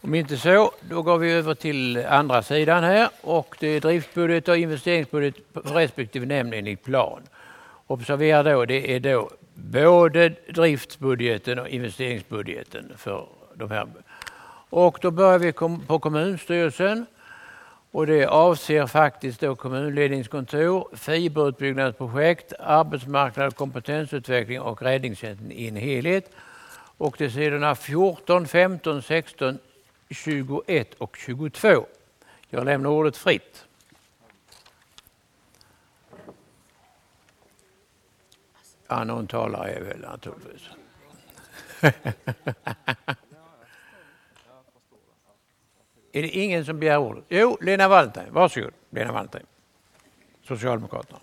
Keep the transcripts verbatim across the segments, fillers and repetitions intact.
Om inte så, då går vi över till andra sidan här och det är driftsbudget och investeringsbudget för respektive nämnd enligt plan. Observera då, det är då både driftsbudgeten och investeringsbudgeten för de här. Och då börjar vi på kommunstyrelsen och det avser faktiskt då kommunledningskontor, fiberutbyggnadsprojekt, arbetsmarknad och kompetensutveckling och räddningstjänsten i en helhet. Och det är sidorna fjorton, femton, sexton, tjugoett och tjugotvå. Jag lämnar ordet fritt. Ja, någon talare är väl naturligtvis. Är det ingen som begär ordet? Jo, Lena Wallentheim. Varsågod, Lena Wallentheim. Socialdemokraterna.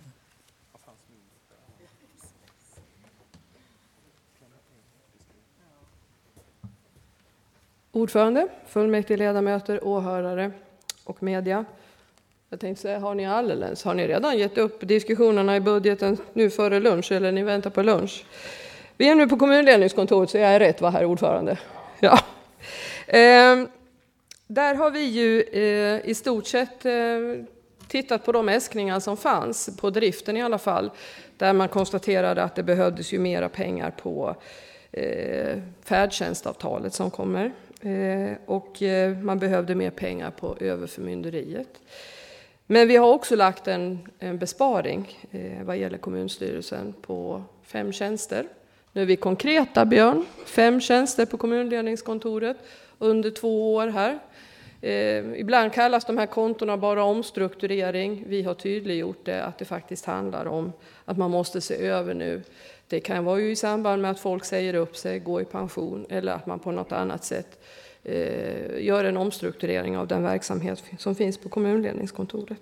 Ordförande, fullmäktige ledamöter, åhörare och media. Jag tänkte säga, har ni alldeles, har ni redan gett upp diskussionerna i budgeten nu före lunch eller ni väntar på lunch? Vi är nu på kommunledningskontoret så jag är rätt, va, herr ordförande? Ja. Eh, där har vi ju eh, i stort sett eh, tittat på de äskningar som fanns, på driften i alla fall, där man konstaterade att det behövdes ju mera pengar på eh, färdtjänstavtalet som kommer. Eh, och eh, man behövde mer pengar på överförmynderiet. Men vi har också lagt en, en besparing eh, vad gäller kommunstyrelsen på fem tjänster. Nu är vi konkreta, Björn. Fem tjänster på kommunledningskontoret under två år här. Eh, ibland kallas de här kontona bara omstrukturering. Vi har tydliggjort det att det faktiskt handlar om att man måste se över nu. Det kan vara ju i samband med att folk säger upp sig, går i pension eller att man på något annat sätt eh, gör en omstrukturering av den verksamhet som finns på kommunledningskontoret.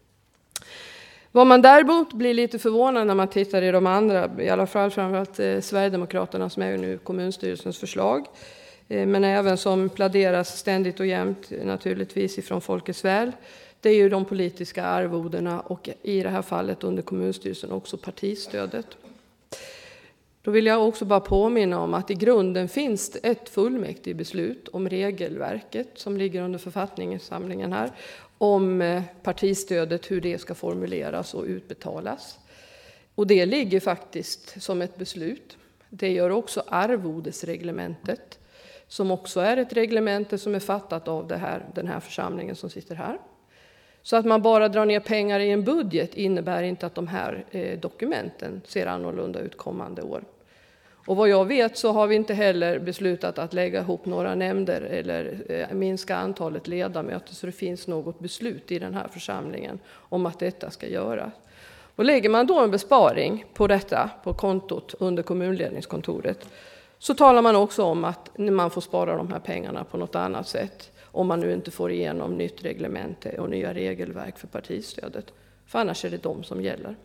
Vad man däremot blir lite förvånad när man tittar i de andra, i alla fall framförallt eh, Sverigedemokraterna som är ju nu kommunstyrelsens förslag, eh, men även som pladeras ständigt och jämt naturligtvis ifrån Folkets väl, det är ju de politiska arvodena och i det här fallet under kommunstyrelsen också partistödet. Då vill jag också bara påminna om att i grunden finns det ett fullmäktige beslut om regelverket som ligger under författningssamlingen här, om partistödet, hur det ska formuleras och utbetalas. Och det ligger faktiskt som ett beslut. Det gör också arvodesreglementet, som också är ett reglemente som är fattat av det här, den här församlingen som sitter här. Så att man bara drar ner pengar i en budget innebär inte att de här eh, dokumenten ser annorlunda ut kommande år. Och vad jag vet så har vi inte heller beslutat att lägga ihop några nämnder eller eh, minska antalet ledamöter, så det finns något beslut i den här församlingen om att detta ska göras. Och lägger man då en besparing på detta, på kontot under kommunledningskontoret, så talar man också om att man får spara de här pengarna på något annat sätt. Om man nu inte får igenom nytt reglemente och nya regelverk för partistödet. För annars är det de som gäller.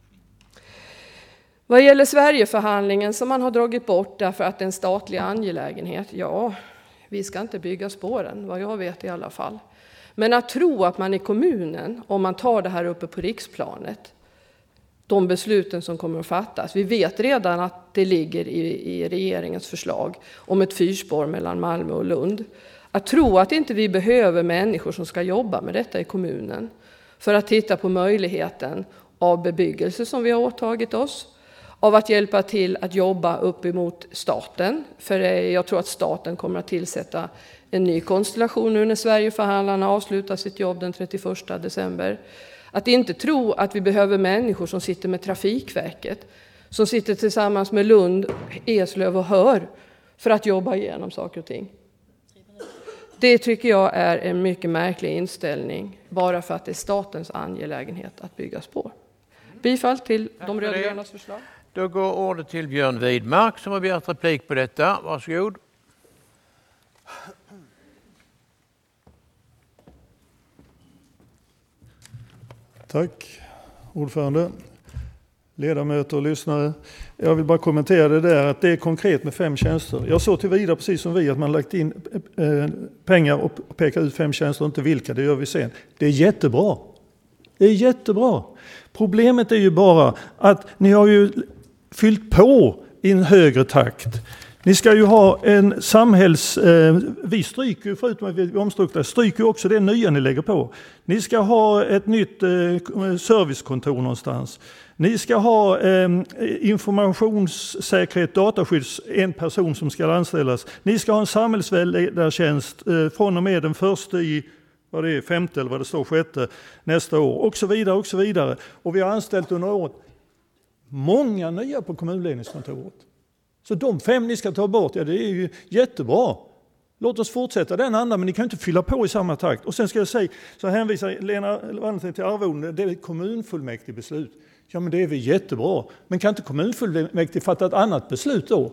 Vad gäller Sverigeförhandlingen som man har dragit bort därför att det är en statlig angelägenhet. Ja, vi ska inte bygga spåren, vad jag vet i alla fall. Men att tro att man i kommunen, om man tar det här uppe på riksplanet, de besluten som kommer att fattas. Vi vet redan att det ligger i, i regeringens förslag om ett fyrspår mellan Malmö och Lund. Att tro att inte vi behöver människor som ska jobba med detta i kommunen för att titta på möjligheten av bebyggelse som vi har åtagit oss, av att hjälpa till att jobba upp emot staten, för jag tror att staten kommer att tillsätta en ny konstellation nu när Sverigeförhandlarna avslutar sitt jobb den trettioförsta december. Att inte tro att vi behöver människor som sitter med Trafikverket, som sitter tillsammans med Lund, Eslöv och Hör för att jobba igenom saker och ting. Det tycker jag är en mycket märklig inställning, bara för att det är statens angelägenhet att bygga spår. Bifall till de rödgrönas förslag. Då går ordet till Björn Widmark som har begärt replik på detta. Varsågod. Tack, ordförande, ledamöter och lyssnare. Jag vill bara kommentera det där att det är konkret med fem tjänster. Jag såg tillvida precis som vi att man lagt in eh, pengar och pekar ut fem tjänster och inte vilka, det gör vi sen. Det är jättebra. Det är jättebra. Problemet är ju bara att ni har ju fyllt på i en högre takt. Ni ska ju ha en samhälls... Eh, vi stryker ju, förutom att vi omstrukturerar, stryker ju också det nya ni lägger på. Ni ska ha ett nytt eh, servicekontor någonstans. Ni ska ha eh, informationssäkerhet, dataskydds, en person som ska anställas. Ni ska ha en samhällsledartjänst eh, från och med den första i vad det är, femte eller vad det står, sjätte nästa år. Och så vidare och så vidare. Och vi har anställt under året många nya på kommunledningskontoret. Så de fem ni ska ta bort, ja det är ju jättebra. Låt oss fortsätta den andan, men ni kan inte fylla på i samma takt. Och sen ska jag säga, så hänvisar Lena Wallentheim till arvoden, det är ett kommunfullmäktige beslut. Ja men det är väl jättebra. Men kan inte kommunfullmäktige fatta ett annat beslut då?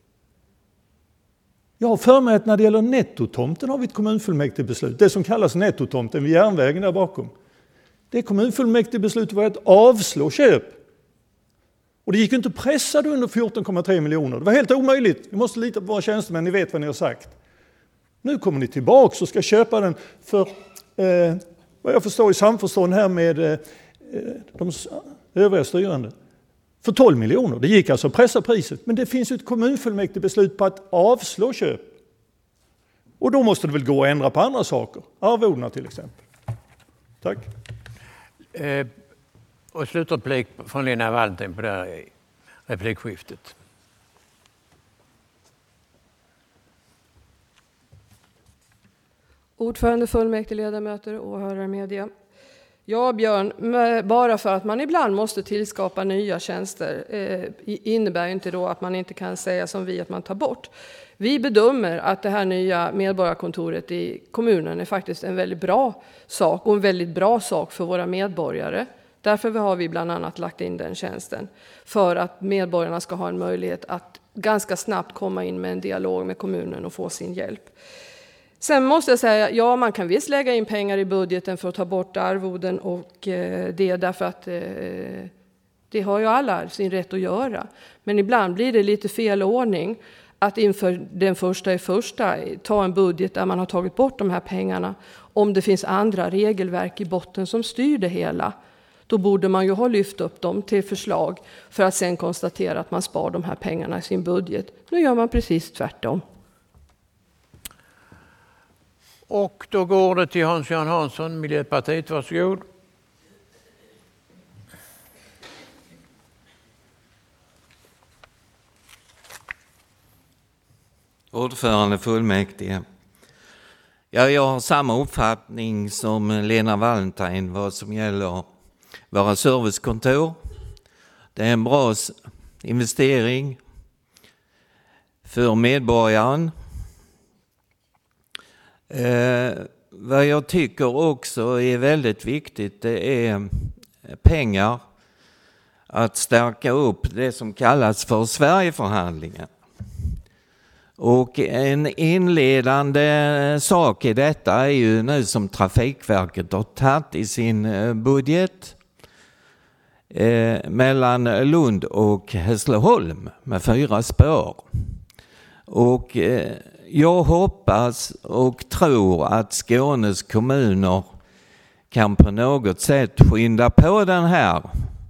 Jag har för mig att när det gäller nettotomten har vi ett kommunfullmäktige beslut. Det som kallas nettotomten vid järnvägen där bakom. Det kommunfullmäktige beslutet var att avslå köp. Och det gick inte att pressa det under fjorton komma tre miljoner. Det var helt omöjligt. Vi måste lita på våra tjänstemän, ni vet vad ni har sagt. Nu kommer ni tillbaka och ska köpa den för, eh, vad jag förstår i samförstånd här med eh, de övriga styrande. För tolv miljoner. Det gick alltså att pressa priset. Men det finns ju ett kommunfullmäktige beslut på att avslå köp. Och då måste det väl gå att ändra på andra saker. Arvodena till exempel. Tack. Eh, och slutreplik från Lena Wallentheim på det här replikskiftet. Ordförande, fullmäktige, ledamöter, åhörare, media. Ja, Björn, bara för att man ibland måste tillskapa nya tjänster eh, innebär inte då att man inte kan säga som vi att man tar bort. Vi bedömer att det här nya medborgarkontoret i kommunen är faktiskt en väldigt bra sak och en väldigt bra sak för våra medborgare. Därför har vi bland annat lagt in den tjänsten för att medborgarna ska ha en möjlighet att ganska snabbt komma in med en dialog med kommunen och få sin hjälp. Sen måste jag säga, ja man kan visst lägga in pengar i budgeten för att ta bort arvoden och eh, det därför att eh, det har ju alla sin rätt att göra. Men ibland blir det lite fel ordning att inför den första i första ta en budget där man har tagit bort de här pengarna. Om det finns andra regelverk i botten som styr det hela, då borde man ju ha lyft upp dem till förslag för att sen konstatera att man spar de här pengarna i sin budget. Nu gör man precis tvärtom. Och då går det till Hans-Göran Hansson, Miljöpartiet, varsågod. Ordförande fullmäktige. Ja, jag har samma uppfattning som Lena Wallentheim vad som gäller våra servicekontor. Det är en bra investering för medborgaren. Eh, vad jag tycker också är väldigt viktigt, det är pengar att stärka upp det som kallas för Sverigeförhandlingen. Och en inledande sak i detta är ju nu som Trafikverket har tagit i sin budget eh, mellan Lund och Hässleholm med fyra spår. Och eh, jag hoppas och tror att Skånes kommuner kan på något sätt skynda på den här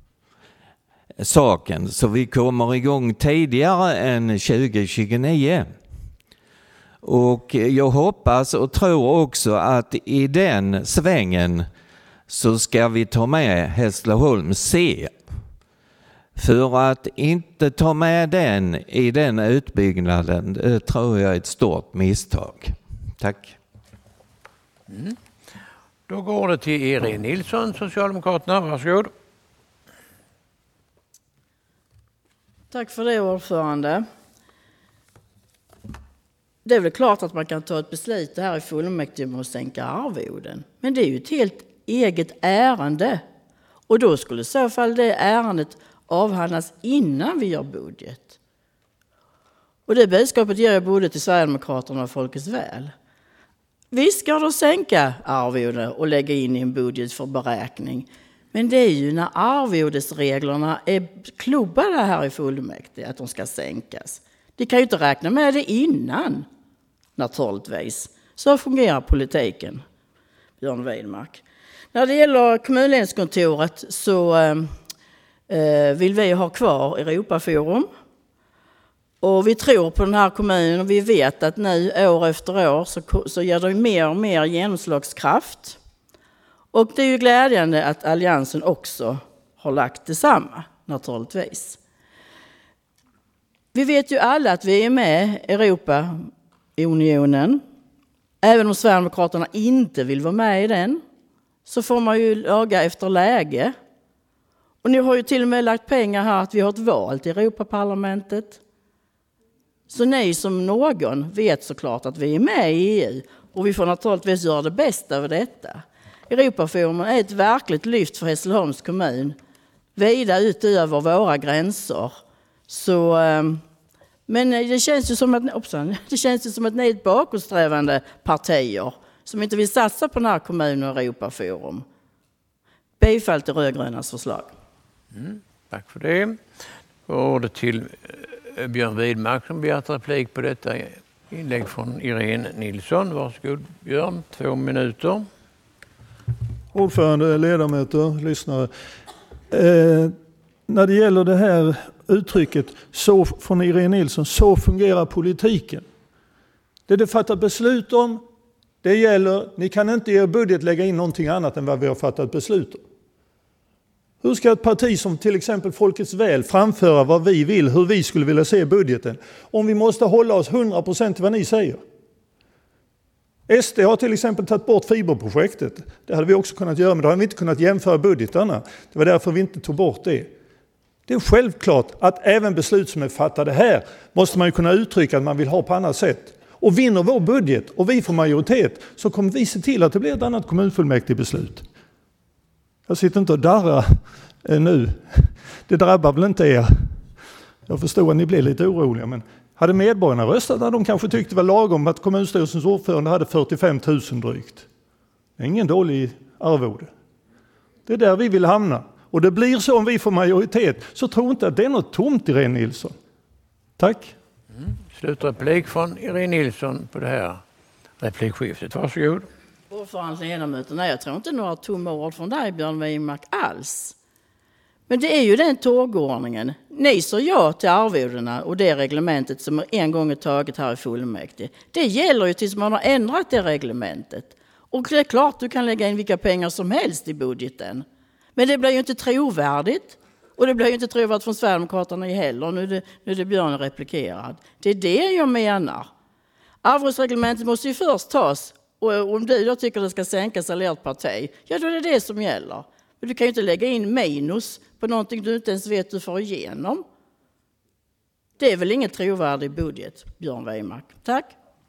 saken så vi kommer igång tidigare än tjugo tjugonio. Och jag hoppas och tror också att i den svängen så ska vi ta med Hässleholm C. För att inte ta med den i den utbyggnaden, det tror jag är ett stort misstag. Tack. Mm. Då går det till Erin Nilsson, Socialdemokraterna. Varsågod. Tack för det, ordförande. Det är väl klart att man kan ta ett beslut här i fullmäktige om att sänka arvoden. Men det är ju ett helt eget ärende. Och då skulle i så fall det ärendet avhandlas innan vi gör budget. Och det budskapet ger jag både till Sverigedemokraterna och Folkets väl. Vi ska då sänka arvoden och lägga in i en budget för beräkning. Men det är ju när arvodesreglerna är klubbade här i fullmäktige att de ska sänkas. De kan ju inte räkna med det innan, naturligtvis. Så fungerar politiken, Björn Widmark. När det gäller kommunledningskontoret så eh, vill vi ha kvar Europaforum. Och vi tror på den här kommunen och vi vet att nu år efter år så, så ger det mer och mer genomslagskraft. Och det är ju glädjande att Alliansen också har lagt detsamma, naturligtvis. Vi vet ju alla att vi är med i Europaunionen. Även om Sverigedemokraterna inte vill vara med i den så får man ju laga efter läge. Och ni har ju till och med lagt pengar här att vi har ett val till Europaparlamentet. Så ni som någon vet såklart att vi är med i E U och vi får naturligtvis göra det bästa av detta. Europaforumen är ett verkligt lyft för Hässleholms kommun vida utöver våra gränser. Så, men det känns ju som att, opsan, det känns ju som att ni är ett bakåtsträvande partier som inte vill satsa på den här kommunen och Europaforum. Bifall till rödgrönas förslag. Mm, tack för det. Ordet till Björn Widmark som begärt replik på detta inlägg från Irene Nilsson. Varsågod Björn, två minuter. Ordförande, ledamöter, lyssnare. Eh, när det gäller det här uttrycket så, från Irene Nilsson, så fungerar politiken. Det det fattar beslut om, det gäller, ni kan inte i er budget lägga in någonting annat än vad vi har fattat beslut om. Hur ska ett parti som till exempel Folkets väl framföra vad vi vill, hur vi skulle vilja se budgeten, om vi måste hålla oss hundra procent till vad ni säger? S D har till exempel tagit bort fiberprojektet. Det hade vi också kunnat göra, men då hade vi inte kunnat jämföra budgetarna. Det var därför vi inte tog bort det. Det är självklart att även beslut som är fattade här måste man ju kunna uttrycka att man vill ha på annat sätt. Och vinner vår budget och vi får majoritet så kommer vi se till att det blir ett annat kommunfullmäktigebeslut. Jag sitter inte och darrar nu. Det drabbar väl inte er. Jag förstår att ni blir lite oroliga, men hade medborgarna röstat hade de kanske tyckte det var lagom att kommunstyrelsens ordförande hade fyrtiofem tusen drygt. Det är ingen dålig arvode. Det är där vi vill hamna. Och det blir så om vi får majoritet. Så tro inte att det är något tomt, Irene Nilsson. Tack. Mm. Slutreplik från Irene Nilsson på det här replikskiftet. Varsågod. Ordförande ledamöter, nej jag tror inte några tomma ord från dig Björn Widmark alls. Men det är ju den tågordningen. Ni sa ja till arvodena och det reglementet som en gång är taget här i fullmäktige. Det gäller ju tills man har ändrat det reglementet. Och det är klart du kan lägga in vilka pengar som helst i budgeten. Men det blir ju inte trovärdigt. Och det blir ju inte trovärdigt från Sverigedemokraterna heller. Nu är det, nu är det Björn replikerad. Det är det jag menar. Arvodsreglementet måste ju först tas. Och om du då tycker det ska sänkas eller ert parti, ja då är det det som gäller. Men du kan ju inte lägga in minus på någonting du inte ens vet du får igenom. Det är väl ingen trovärdig budget, Björn Widmark. Tack.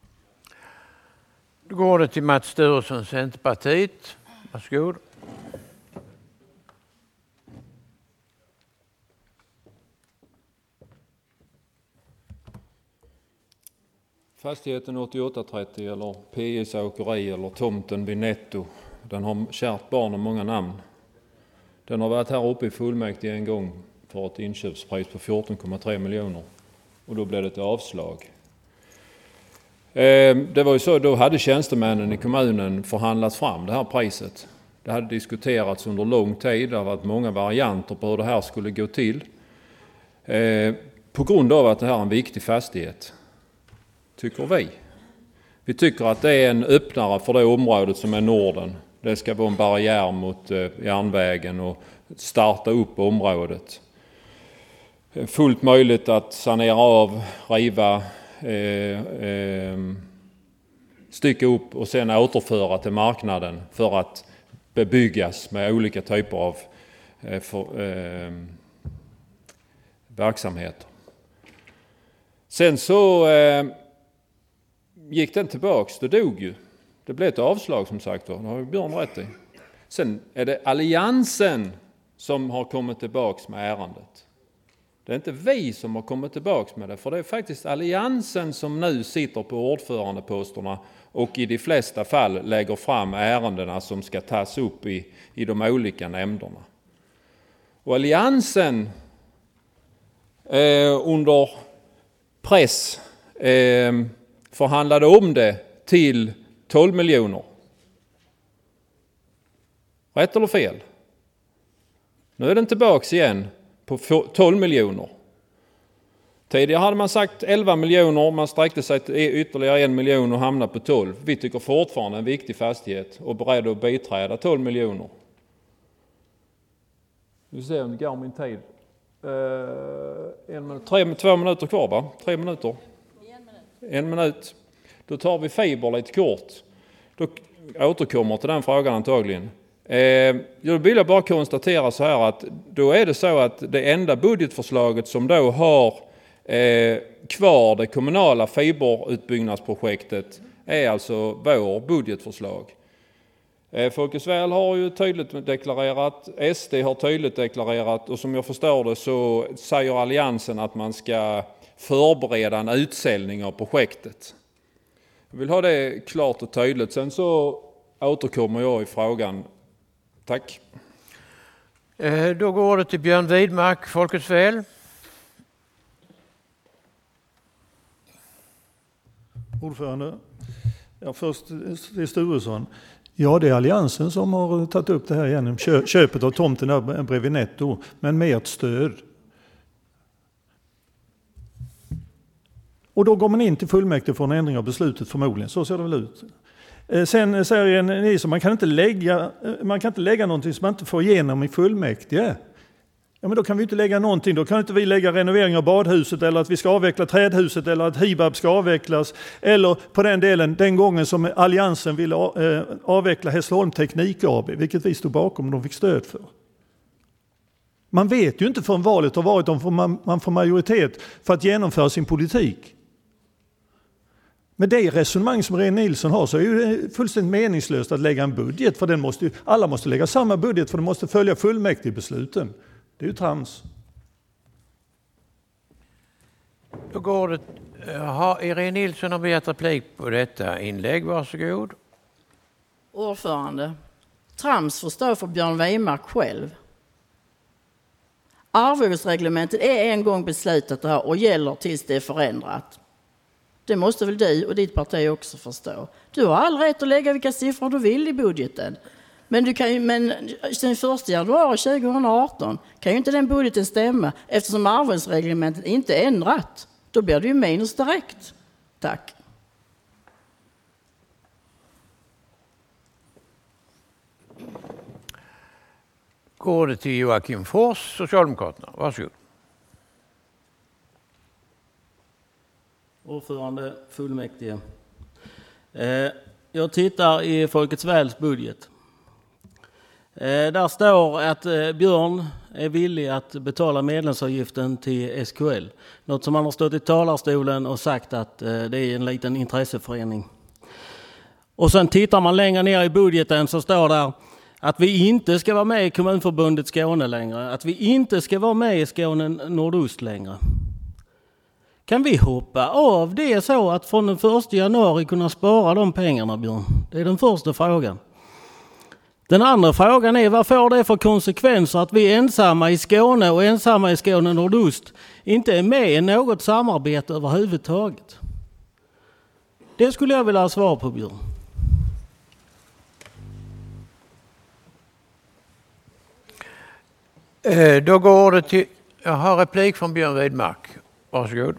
Då går det till Mats Sturesson, Centerpartiet. Varsågod. Fastigheten åttioåtta trettio eller P S Åkeri eller tomten vid Netto, den har kärt barn och många namn. Den har varit här uppe i fullmäktige en gång för ett inköpspris på fjorton komma tre miljoner och då blev det ett avslag. Det var ju så, då hade tjänstemännen i kommunen förhandlat fram det här priset. Det hade diskuterats under lång tid, det har varit många varianter på hur det här skulle gå till. På grund av att det här är en viktig fastighet, tycker vi. Vi tycker att det är en öppnare för det området som är Norden. Det ska vara en barriär mot järnvägen och starta upp området. Fullt möjligt att sanera av, riva, eh, eh, stycka upp och sen återföra till marknaden för att bebyggas med olika typer av eh, för, eh, verksamheter. Sen så eh, gick den tillbaks, det dog ju. Det blev ett avslag som sagt då, det har ju Björn rätt i. Sen är det Alliansen som har kommit tillbaks med ärendet. Det är inte vi som har kommit tillbaks med det, för det är faktiskt Alliansen som nu sitter på ordförandeposterna och i de flesta fall lägger fram ärendena som ska tas upp i, i de olika nämnderna. Och Alliansen eh, under press eh, förhandlade om det till tolv miljoner. Rätt eller fel? Nu är den tillbaks igen på tolv miljoner. Tidigare hade man sagt elva miljoner, man sträckte sig till ytterligare en miljon och hamnade på tolv. Vi tycker fortfarande en viktig fastighet och beredd att biträda tolv miljoner. Vi ser om det går min tid. Uh, en minut, tre, två minuter kvar va? Tre minuter? En minut. En minut. Då tar vi fiber lite kort. Då återkommer till den frågan antagligen. Uh, jag vill bara konstatera så här att då är det så att det enda budgetförslaget som då har Eh, kvar det kommunala fiberutbyggnadsprojektet är alltså vår budgetförslag. Eh, Folkets Väl har ju tydligt deklarerat, S D har tydligt deklarerat och som jag förstår det så säger alliansen att man ska förbereda en utsäljning av projektet. Jag vill ha det klart och tydligt, sen så återkommer jag i frågan. Tack. Eh, då går det till Björn Widmark, Folkets Väl. Ordförande. Ja, först till Sturesson. Ja, det är alliansen som har tagit upp det här igen. Köpet av tomten där bredvid Netto, men med ett stöd. Och då går man in till fullmäktige för en ändring av beslutet förmodligen. Så ser det väl ut. Sen säger ni så man kan inte lägga man kan inte lägga någonting som man inte får igenom i fullmäktige. Ja, men då kan vi inte lägga någonting. Då kan inte vi lägga renovering av badhuset eller att vi ska avveckla trädhuset eller att Hibab ska avvecklas. Eller på den delen, den gången som alliansen ville avveckla Hässleholm Teknik A B, vilket vi stod bakom och de fick stöd för. Man vet ju inte förrän valet har varit om man, man får majoritet för att genomföra sin politik. Med det resonemang som Ren Nilsson har så är det fullständigt meningslöst att lägga en budget. För den måste ju, alla måste lägga samma budget för de måste följa fullmäktigebesluten. Det är ju trams. Då går det. Har Irene Nilsson har begärt replik på detta inlägg. Varsågod. Ordförande. Trams får stå för Björn Widmark själv. Arvodesreglementet är en gång beslutat här och gäller tills det är förändrat. Det måste väl du och ditt parti också förstå. Du har all rätt att lägga vilka siffror du vill i budgeten. Men, du kan ju, men sen första januari tjugohundraarton kan ju inte den budgeten stämma eftersom arvodesreglementet inte är ändrat. Då blir det ju minus direkt. Tack. Går det till Joakim Fors, Socialdemokraterna. Varsågod. Ordförande, fullmäktige. Jag tittar i Folkets Väls budget. Där står att Björn är villig att betala medlemsavgiften till S K L. Något som han har stått i talarstolen och sagt att det är en liten intresseförening. Och sen tittar man längre ner i budgeten så står där att vi inte ska vara med i Kommunförbundet Skåne längre. Att vi inte ska vara med i Skåne Nordost längre. Kan vi hoppa av det så att från den första januari kunna spara de pengarna, Björn? Det är den första frågan. Den andra frågan är vad får det för konsekvenser att vi ensamma i Skåne och ensamma i Skåne Nordost inte är med i något samarbete överhuvudtaget? Det skulle jag vilja ha svar på, Björn. Eh, då går det till... Jag har replik från Björn Widmark. Varsågod.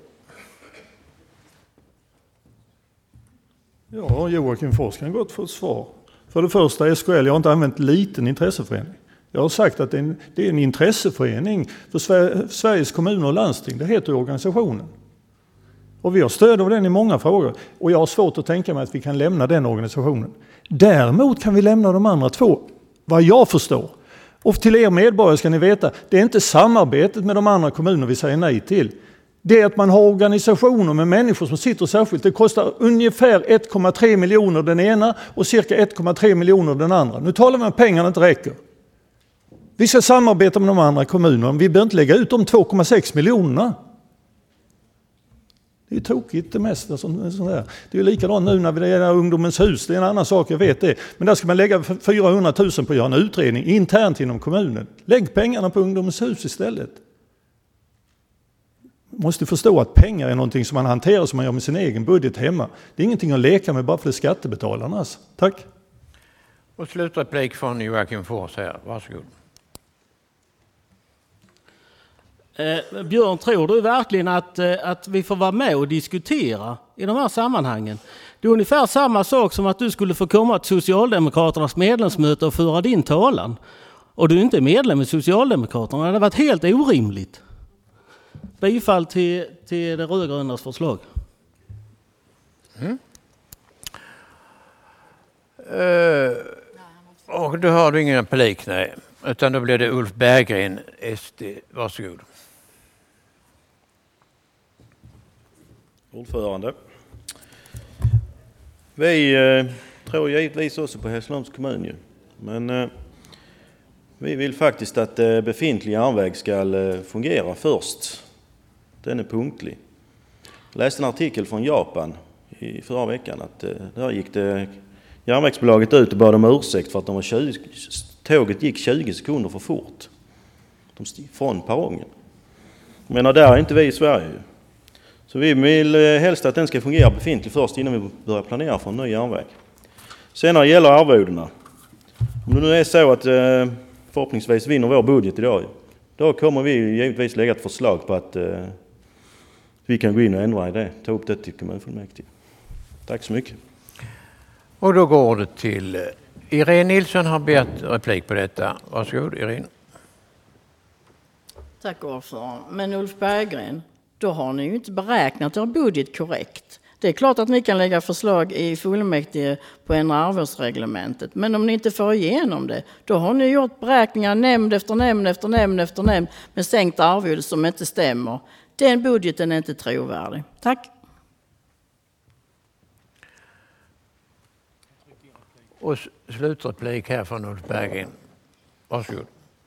Ja, Joakim Fors kan gott få ett svar. För det första, S K L, jag har inte använt liten intresseförening. Jag har sagt att det är en, det är en intresseförening för Sveriges kommuner och landsting. Det heter organisationen. Och vi har stöd av den i många frågor. Och jag har svårt att tänka mig att vi kan lämna den organisationen. Däremot kan vi lämna de andra två, vad jag förstår. Och till er medborgare ska ni veta, det är inte samarbetet med de andra kommunerna vi säger nej till. Det är att man har organisationer med människor som sitter särskilt. Det kostar ungefär ett komma tre miljoner den ena och cirka ett komma tre miljoner den andra. Nu talar vi om att pengarna inte räcker. Vi ska samarbeta med de andra kommunerna. Vi behöver inte lägga ut de två komma sex miljonerna. Det är tokigt det mesta. Sånt där. Det är ju likadant nu när vi är där ungdomens hus. Det är en annan sak, jag vet det. Men där ska man lägga fyrahundratusen på att göra en utredning internt inom kommunen. Lägg pengarna på ungdomens hus istället. Man måste förstå att pengar är någonting som man hanterar som man gör med sin egen budget hemma. Det är ingenting att leka med bara för skattebetalarnas. Tack. Och slutreplik från Joakim Fors här. Varsågod. Eh, Björn, tror du verkligen att, eh, att vi får vara med och diskutera i de här sammanhangen? Det är ungefär samma sak som att du skulle få komma till Socialdemokraternas medlemsmöte och föra din talan. Och du är inte medlem i Socialdemokraterna. Det hade varit helt orimligt. Bifall till, till det rödgrönas förslag. Mm. Uh, och då har du ingen applik, nej. Utan då blir det Ulf Berggren, S D. Varsågod. Ordförande. Vi eh, tror givetvis också på Hässleholms kommun ju. Men eh, vi vill faktiskt att eh, befintlig järnväg ska eh, fungera först. Den är punktlig. Jag läste en artikel från Japan i förra veckan att eh, där gick det järnvägsbolaget ut och bad om ursäkt för att de var tjugo, tåget gick tjugo sekunder för fort. De stod från perrongen. Men där är inte vi i Sverige. Så vi vill helst att den ska fungera befintlig först innan vi börjar planera för en ny järnväg. Sen när det gäller arvodena. Om det nu är så att förhoppningsvis vinner vår budget idag, då kommer vi givetvis lägga ett förslag på att vi kan gå in och ändra i det. Ta upp det till kommunfullmäktige. Tack så mycket. Och då går det till Irene Nilsson har bett replik på detta. Varsågod, Irene. Tack ordförande. Men Ulf Berggren, då har ni ju inte beräknat er budget korrekt. Det är klart att ni kan lägga förslag i fullmäktige på en arvodsreglementet. Men om ni inte får igenom det, då har ni gjort beräkningar nämnd efter nämnd efter nämnd efter nämnd med sänkt arvode som inte stämmer. Den budgeten är inte trovärdig. Tack. Och slutreplik här från Ulf Berggren. Varsågod.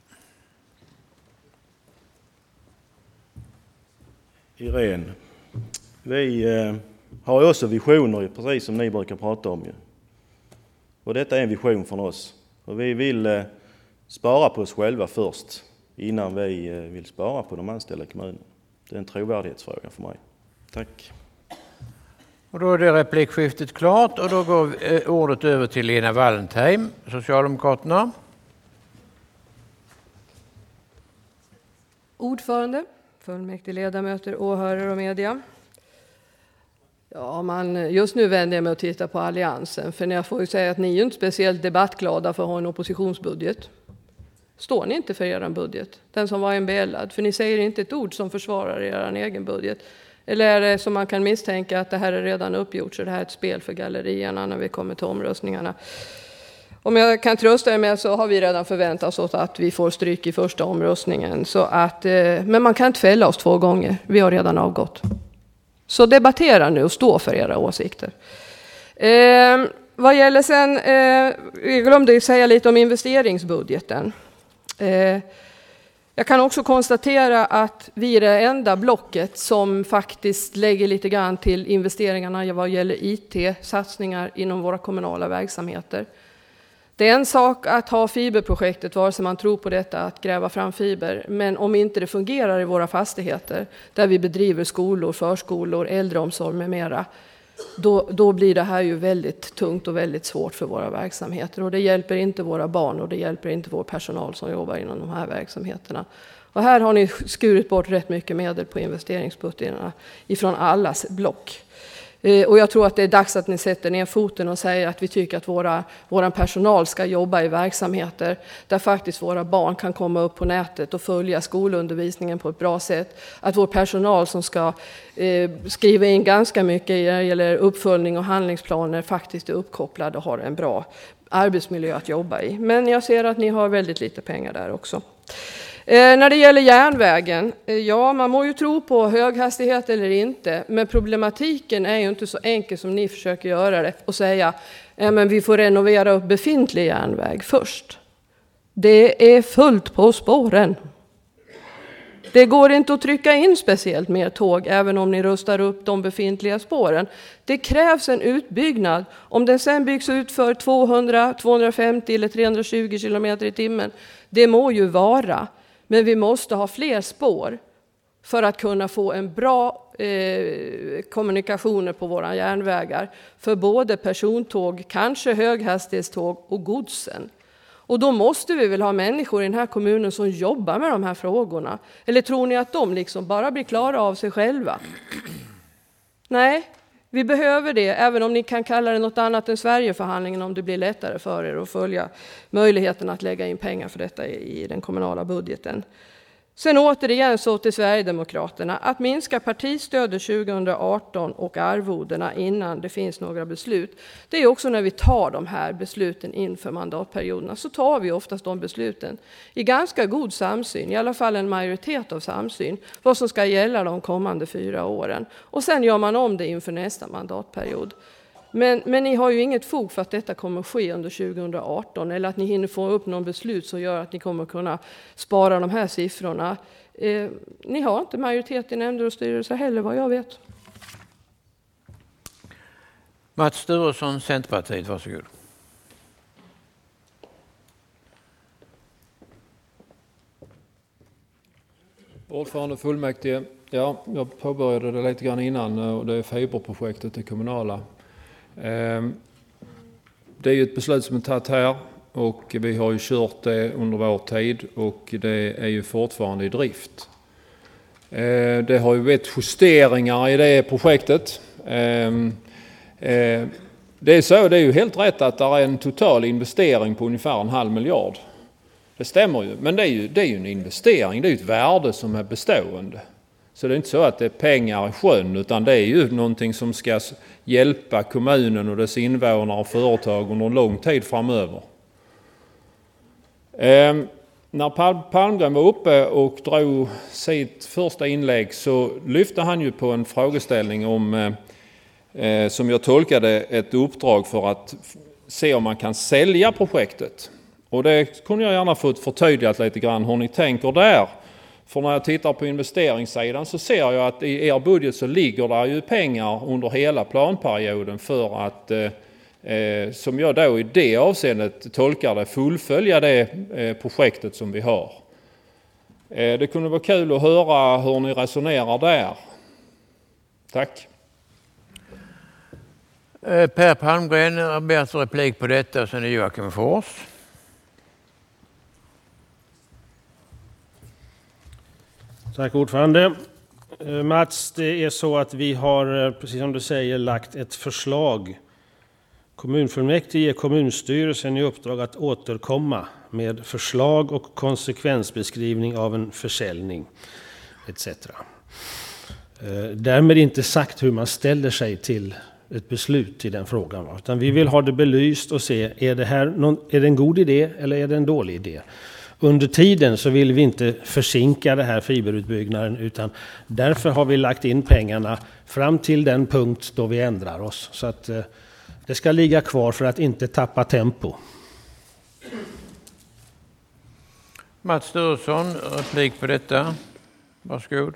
Irene, vi eh, har ju också visioner, precis som ni brukar prata om. Ju. Och detta är en vision från oss. Och vi vill eh, spara på oss själva först innan vi eh, vill spara på de anställda i kommunen. Det är en trovärdighetsfråga för mig. Tack. Och då är det replikskiftet klart och då går eh, ordet över till Lena Wallentheim, Socialdemokraterna. Ordförande, fullmäktige ledamöter, åhörare och media. Ja, man, just nu vänder jag mig och tittar på Alliansen. För jag får ju säga att ni är inte speciellt debattglada för att ha en oppositionsbudget. Står ni inte för er budget? Den som var en belad. För ni säger inte ett ord som försvarar er egen budget. Eller är det som man kan misstänka att det här är redan uppgjort så det här är ett spel för gallerierna när vi kommer till omröstningarna. Om jag kan trösta er med så har vi redan förväntat oss att vi får stryk i första omröstningen. Så att, men man kan inte fälla oss två gånger. Vi har redan avgått. Så debattera nu och stå för era åsikter. Eh, vad gäller sen, eh, jag glömde säga lite om investeringsbudgeten. Eh, jag kan också konstatera att vi är det enda blocket som faktiskt lägger lite grann till investeringarna vad gäller I T-satsningar inom våra kommunala verksamheter. Det är en sak att ha fiberprojektet, vare sig man tror på detta, att gräva fram fiber. Men om inte det fungerar i våra fastigheter, där vi bedriver skolor, förskolor, äldreomsorg med mera, då, då blir det här ju väldigt tungt och väldigt svårt för våra verksamheter. Och det hjälper inte våra barn och det hjälper inte vår personal som jobbar inom de här verksamheterna. Och här har ni skurit bort rätt mycket medel på investeringsbudgetarna ifrån allas block. Och jag tror att det är dags att ni sätter ner foten och säger att vi tycker att våra, våran personal ska jobba i verksamheter där faktiskt våra barn kan komma upp på nätet och följa skolundervisningen på ett bra sätt. Att vår personal som ska eh, skriva in ganska mycket när det gäller uppföljning och handlingsplaner faktiskt är uppkopplad och har en bra arbetsmiljö att jobba i. Men jag ser att ni har väldigt lite pengar där också. Eh, när det gäller järnvägen, eh, ja man må ju tro på höghastighet eller inte, men problematiken är ju inte så enkel som ni försöker göra det och säga eh, men vi får renovera upp befintlig järnväg först. Det är fullt på spåren. Det går inte att trycka in speciellt mer tåg även om ni rustar upp de befintliga spåren. Det krävs en utbyggnad. Om den sen byggs ut för tvåhundra, tvåhundrafemtio eller trehundratjugo kilometer i timmen, det må ju vara. Men vi måste ha fler spår för att kunna få en bra eh, kommunikationer på våra järnvägar. För både persontåg, kanske höghastighetståg och godsen. Och då måste vi väl ha människor i den här kommunen som jobbar med de här frågorna. Eller tror ni att de liksom bara blir klara av sig själva? Nej, vi behöver det, även om ni kan kalla det något annat än Sverigeförhandlingen om det blir lättare för er att följa möjligheten att lägga in pengar för detta i den kommunala budgeten. Sen återigen så till Sverigedemokraterna. Att minska partistödet tjugo arton och arvodena innan det finns några beslut. Det är också när vi tar de här besluten inför mandatperioderna. Så tar vi oftast de besluten i ganska god samsyn. I alla fall en majoritet av samsyn. Vad som ska gälla de kommande fyra åren. Och sen gör man om det inför nästa mandatperiod. Men, men ni har ju inget fog för att detta kommer att ske under tjugo arton eller att ni hinner få upp någon beslut som gör att ni kommer kunna spara de här siffrorna. Eh, ni har inte majoritet i nämnder och styrelser heller, vad jag vet. Mats Sturesson, Centerpartiet, varsågod. Ordförande fullmäktige, ja, jag påbörjade det lite grann innan och det är fiberprojektet, det kommunala. Det är ju ett beslut som är tagit här och vi har ju kört det under vår tid och det är ju fortfarande i drift. Det har ju varit justeringar i det projektet. Det är så, det är ju helt rätt att det är en total investering på ungefär en halv miljard. Det stämmer ju, men det är ju, det är ju en investering, det är ju ett värde som är bestående. Så det är inte så att det är pengar i sjön, utan det är ju någonting som ska hjälpa kommunen och dess invånare och företag under en lång tid framöver. Eh, när Pal- Palmgren var uppe och drog sitt första inlägg så lyfte han ju på en frågeställning om, eh, som jag tolkade, ett uppdrag för att se om man kan sälja projektet. Och det kunde jag gärna få förtydligat lite grann hur ni tänker där. För när jag tittar på investeringssidan så ser jag att i er budget så ligger det ju pengar under hela planperioden för att, eh, som jag då i det avseendet tolkar det, fullfölja det eh, projektet som vi har. Eh, det kunde vara kul att höra hur ni resonerar där. Tack. Eh, Per Palmgren har bett replik på detta, sen är Joakim Fors. Tack ordförande. Mats, det är så att vi har, precis som du säger, lagt ett förslag. Kommunfullmäktige ger kommunstyrelsen i uppdrag att återkomma med förslag och konsekvensbeskrivning av en försäljning et cetera. Därmed inte sagt hur man ställer sig till ett beslut i den frågan. Utan vi vill ha det belyst och se, är det här någon, är det en god idé eller är det en dålig idé? Under tiden så vill vi inte försinka det här fiberutbyggnaden, utan därför har vi lagt in pengarna fram till den punkt då vi ändrar oss. Så att eh, det ska ligga kvar för att inte tappa tempo. Mats Sturesson, replik på detta. Varsågod.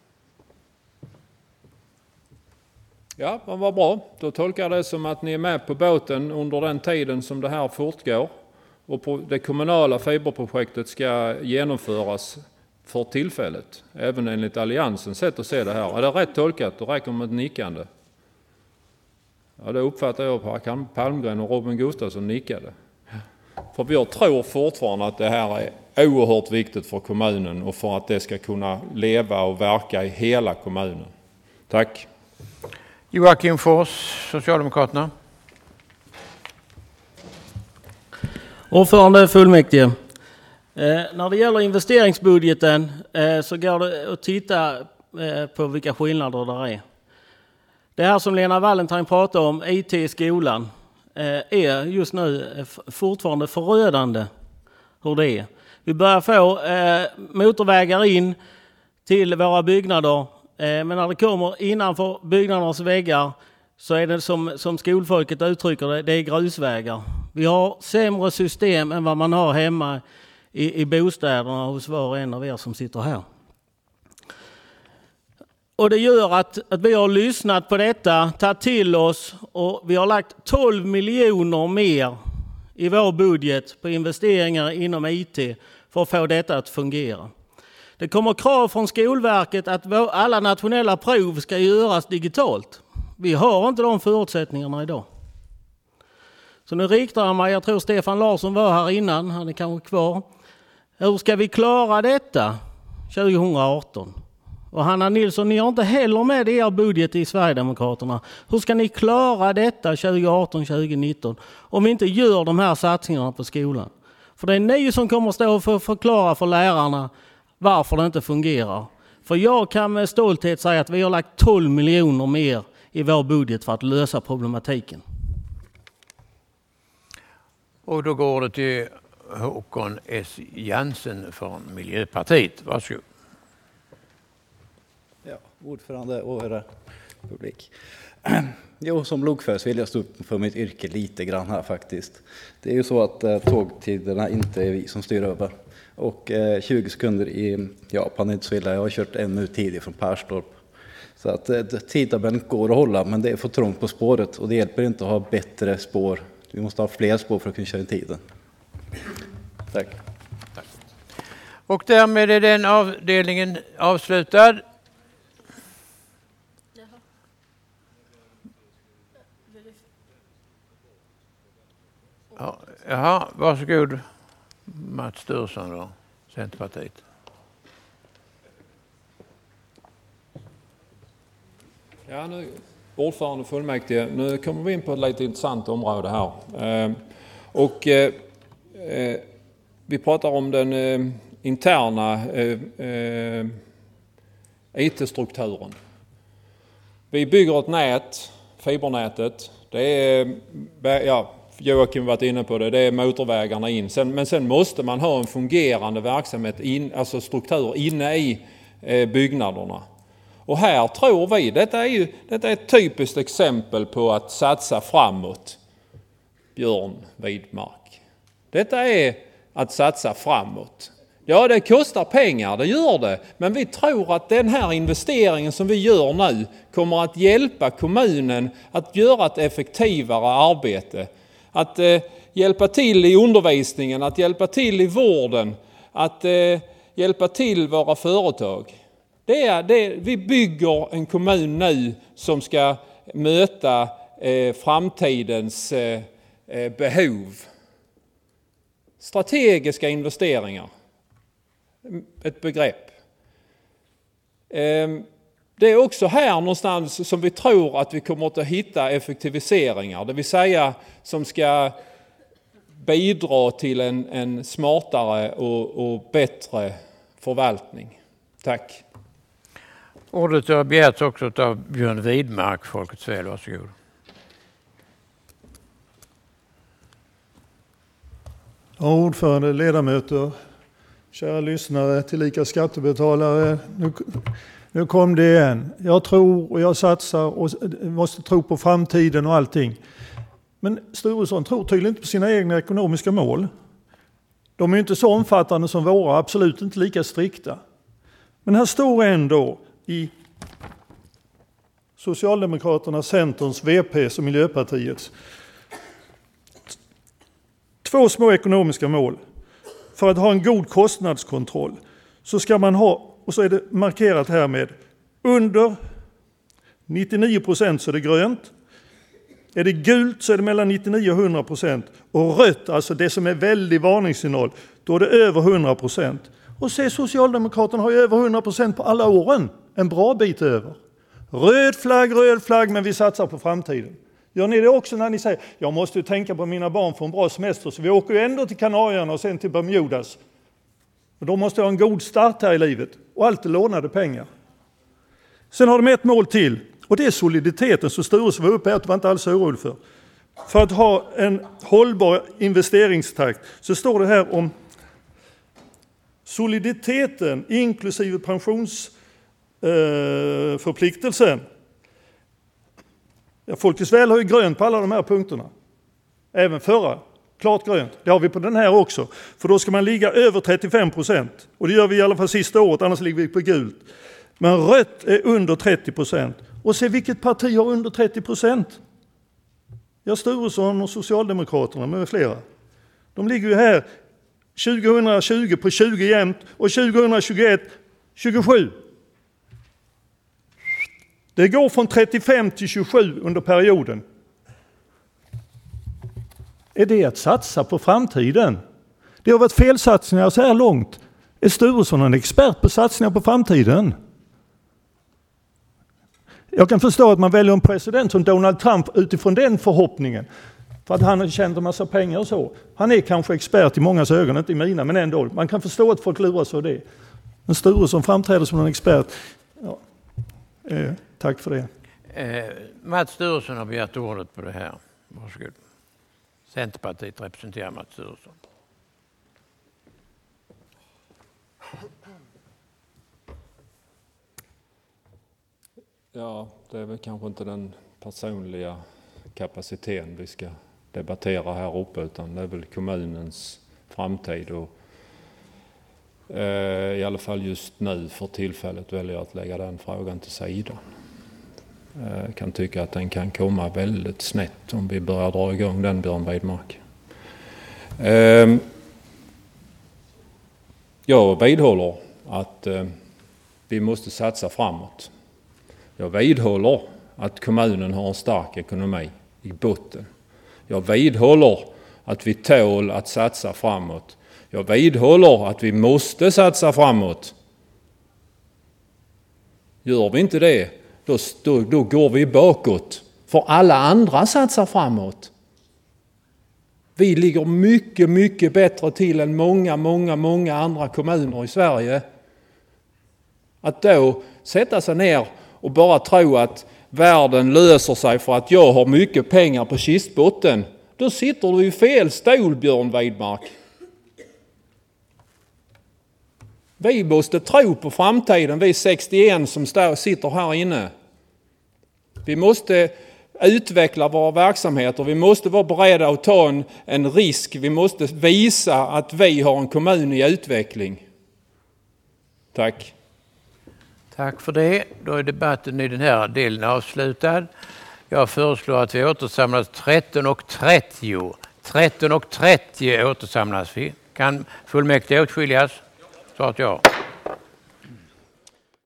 Ja, det var bra. Då tolkar jag det som att ni är med på båten under den tiden som det här fortgår. Och det kommunala fiberprojektet ska genomföras för tillfället. Även enligt Alliansens sätt att se det här. Är det rätt tolkat? Då räcker med ett nickande. Ja, det uppfattar jag på Palmgren och Robin Gustafsson nickade. För jag tror fortfarande att det här är oerhört viktigt för kommunen och för att det ska kunna leva och verka i hela kommunen. Tack. Joakim Fors, Socialdemokraterna. Ordförande fullmäktige. Eh, när det gäller investeringsbudgeten eh, så går det att titta eh, på vilka skillnader det är. Det här som Lena Wallentheim pratar om, I T i skolan, eh, är just nu fortfarande förödande hur det är. Vi börjar få eh, motorvägar in till våra byggnader, eh, men när det kommer innanför byggnadernas väggar så är det som, som skolfolket uttrycker det, det är grusvägar. Vi har sämre system än vad man har hemma i, i bostäderna hos var och en av er som sitter här. Och det gör att, att vi har lyssnat på detta, tagit till oss och vi har lagt tolv miljoner mer i vår budget på investeringar inom I T för att få detta att fungera. Det kommer krav från Skolverket att alla nationella prov ska göras digitalt. Vi har inte de förutsättningarna idag. Så nu riktar jag mig, jag tror Stefan Larsson var här innan, han är kanske kvar. Hur ska vi klara detta tjugo arton? Och Hanna Nilsson, ni har inte heller med er budget i Sverigedemokraterna. Hur ska ni klara detta tjugo arton tjugo nitton om vi inte gör de här satsningarna på skolan? För det är ni som kommer stå för att förklara för lärarna varför det inte fungerar. För jag kan med stolthet säga att vi har lagt tolv miljoner mer i vår budget för att lösa problematiken. Och då går det till Håkon S. Jansen från Miljöpartiet. Varsågod. Ja, ordförande och era publik. Jo, som lokförare vill jag stå upp för mitt yrke lite grann här faktiskt. Det är ju så att eh, tågtiderna inte är vi som styr över. Och eh, tjugo sekunder i Japan är inte så illa. Jag har kört en minut tidigt från Perstorp. Så att eh, tidtabellen går att hålla, men det är för trångt på spåret. Och det hjälper inte att ha bättre spår. Vi måste ha fler spår för att kunna köra i tiden. Tack. Tack. Och därmed är den avdelningen avslutad. Ja, jaha, varsågod Mats Stursson då, Centerpartiet. Ja, nu, ordförande fullmäktige, nu kommer vi in på ett lite intressant område här. Eh, och eh, eh, vi pratar om den eh, interna eh, eh, I T-strukturen. Vi bygger ett nät, fibernätet. Det är, ja, Joakim varit inne på det, det är motorvägarna in. Sen, men sen måste man ha en fungerande verksamhet, in, alltså struktur inne i eh, byggnaderna. Och här tror vi, detta är ju detta är ett typiskt exempel på att satsa framåt, Björn Widmark. Detta är att satsa framåt. Ja, det kostar pengar, det gör det. Men vi tror att den här investeringen som vi gör nu kommer att hjälpa kommunen att göra ett effektivare arbete. Att eh, hjälpa till i undervisningen, att hjälpa till i vården, att eh, hjälpa till våra företag. Det är, det, vi bygger en kommun nu som ska möta eh, framtidens eh, behov. Strategiska investeringar. Ett begrepp. Eh, det är också här någonstans som vi tror att vi kommer att hitta effektiviseringar. Det vill säga som ska bidra till en, en smartare och, och bättre förvaltning. Tack. Ordet har begärts också av Björn Widmark, Folkets väl, varsågod. Ja, ordförande, ledamöter, kära lyssnare, tillika skattebetalare. Nu, nu kom det igen. Jag tror och jag satsar och måste tro på framtiden och allting. Men Sturesson tror tydligen inte på sina egna ekonomiska mål. De är inte så omfattande som våra, absolut inte lika strikta. Men här står ändå i Socialdemokraterna, Centerns, V P:s och Miljöpartiets två små ekonomiska mål. För att ha en god kostnadskontroll så ska man ha, och så är det markerat här med under nittionio procent så är det grönt. Är det gult så är det mellan nittionio och hundra procent. Och rött, alltså det som är väldigt varningssignal, då är det över hundra procent. Och se, Socialdemokraterna har ju över hundra procent på alla åren. En bra bit över. Röd flagg, röd flagg, men vi satsar på framtiden. Gör ni det också när ni säger, jag måste ju tänka på mina barn för en bra semester, så vi åker ju ändå till Kanarierna och sen till Bermudas. Och då måste jag ha en god start här i livet. Och alltid lånade pengar. Sen har de ett mål till. Och det är soliditeten, så Sturus var uppe här, att det var inte alls orolig för. För att ha en hållbar investeringstakt så står det här om soliditeten inklusive pensionsförpliktelsen. Ja, Folkets väl har ju grönt på alla de här punkterna. Även förra. Klart grönt. Det har vi på den här också. För då ska man ligga över trettiofem procent. Och det gör vi i alla fall sista året, annars ligger vi på gult. Men rött är under trettio procent. Och se vilket parti har under trettio procent. Ja, Sturesson och Socialdemokraterna med flera. De ligger ju här tjugohundratjugo på tjugo jämnt och tjugohundratjugoett tjugosju. Det går från trettiofem till tjugosju under perioden. Är det att satsa på framtiden? Det har varit felsatsningar så här långt. Är Sturesson en expert på satsningar på framtiden? Jag kan förstå att man väljer en president som Donald Trump utifrån den förhoppningen. För att han har tjänat en massa pengar och så. Han är kanske expert i mångas ögon, inte i mina, men ändå. Man kan förstå att folk lurar sig av det. Men Sturesson framträder som en expert. Ja. Eh, tack för det. Eh, Mats Sturesson har begärt ordet på det här. Varsågod. Centerpartiet representerar Mats Sturesson. Ja, det är väl kanske inte den personliga kapaciteten vi ska debattera här uppe, utan det är väl kommunens framtid och eh, i alla fall just nu för tillfället väljer jag att lägga den frågan till sidan. Jag eh, kan tycka att den kan komma väldigt snett om vi börjar dra igång den, Björn Weidmark. Eh, jag vidhåller att eh, vi måste satsa framåt. Jag vidhåller att kommunen har en stark ekonomi i botten. Jag vidhåller att vi tål att satsa framåt. Jag vidhåller att vi måste satsa framåt. Gör vi inte det, då, då, då går vi bakåt. För alla andra satsar framåt. Vi ligger mycket, mycket bättre till än många, många, många andra kommuner i Sverige. Att då sätta sig ner och bara tro att världen löser sig för att jag har mycket pengar på kistbotten, då sitter du i fel stol, Björn Weidmark. Vi måste tro på framtiden, vi sextioen som står, sitter här inne. Vi måste utveckla våra verksamheter, vi måste vara beredda att ta en, en risk, vi måste visa att vi har en kommun i utveckling. Tack. Tack för det. Då är debatten i den här delen avslutad. Jag föreslår att vi återsamlas tretton och trettio. tretton och trettio återsamlas vi. Kan fullmäktige åtskiljas? Så att ja.